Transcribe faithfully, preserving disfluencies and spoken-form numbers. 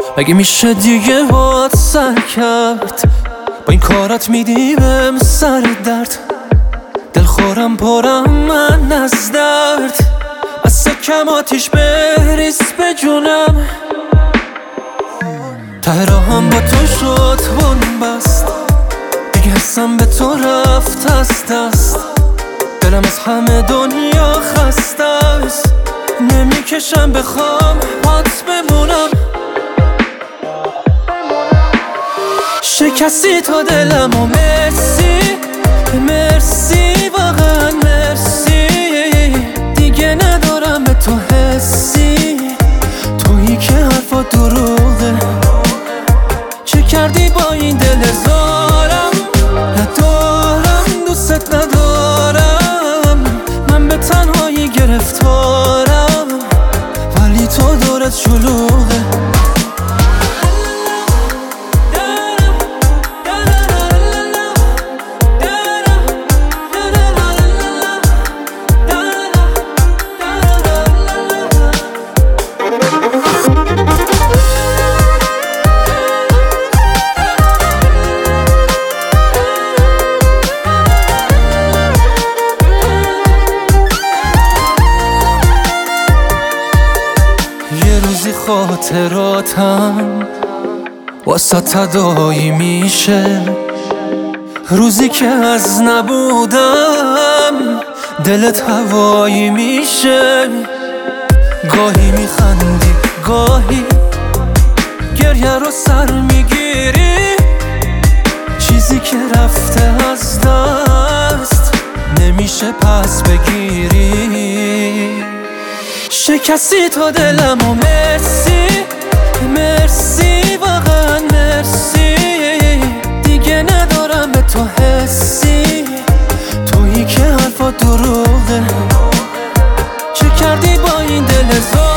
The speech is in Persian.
اگه میشه دیگه باید سر کرد، با این کارت میدی بهم سر درد. دلخورم پرم من از درد، از سکم آتیش بریز به جونم. ته راهم با تو شد بن بست، دیگه حسم به تو رفت از دست. دلم از همه دنیا خسته است، نمیکشم بخوام پات بمونم. شکستی تا دلم و مرسی مرسی واقعا مرسی. دیگه ندارم به تو حسی، تویی که حرفا دروغه. چه کردی با این دل زارم، ندارم دوست ندارم. من به تنهایی گرفتارم، ولی تو دورت شلوغه. خاطراتم واسه تدایی میشه، روزی که از نبودم دلت هوایی میشه. گاهی میخندی گاهی گریه رو سر میگیری، چیزی که رفته از دست نمیشه پس بگیری. شکستی تا دلم و مرسی مرسی واقعا مرسی. دیگه ندارم به تو حسی، تویی که حرفا دروغه. چه کردی با این دل زار